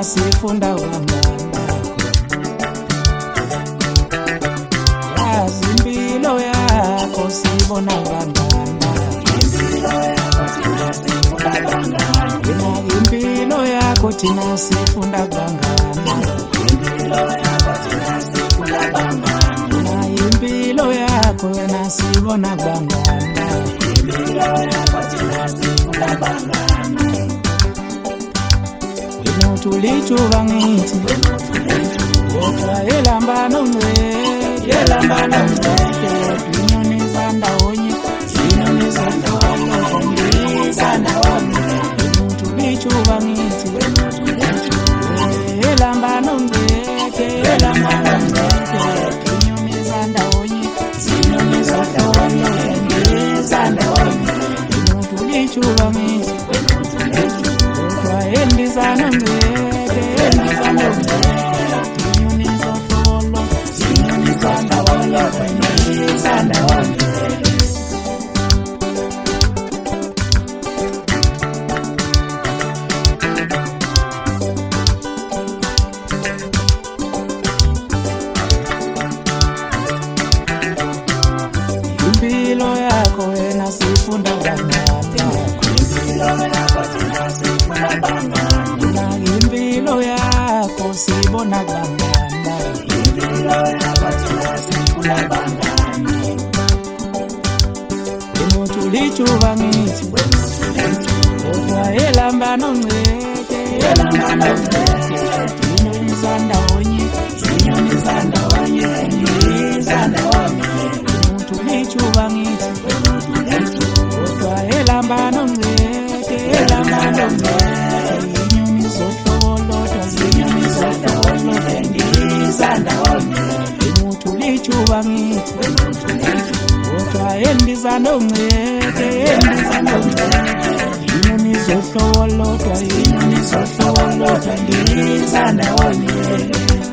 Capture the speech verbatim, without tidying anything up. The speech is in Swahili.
wena sifunda kangaka. Yazi impilo yakho sibona kangaka. Impilo yakho thina sifunda kangaka. Impilo yakho wena sibona kangaka. Wena tulichuba ngithi kodwa elambano ngceke elambano ngceke inyoni zandawonye inyoni zandawonye zandawonye. Wena tulichuba ngithi elambano ngceke elambano ngceke inyoni zandawonye inyoni zandawonye zandawonye. Wena tulichuba ngithi kodwa endizana ngceke endizana ngceke inyoni zohlolo inyoni zandawonye inyoni zandawonye. Impilo yakho wena sifunda kangaka. Impilo yakho sibona kangaka. Wena tulichuba ngithi kodwa elambano ngceke elambano ngceke inyoni zandawonye inyoni zandawonye inyoni zandawonye. Wena tulichuba ngithi kodwa elambano ngceke elambano ngceke inyoni zohlolodwa inyoni zohlolodwa ndizandawonye. Wena tulichuba ngithi kodwa endizana ngceke endizana ngceke inyoni zohlolodwa inyoni zohlolodwa ndizandawonye.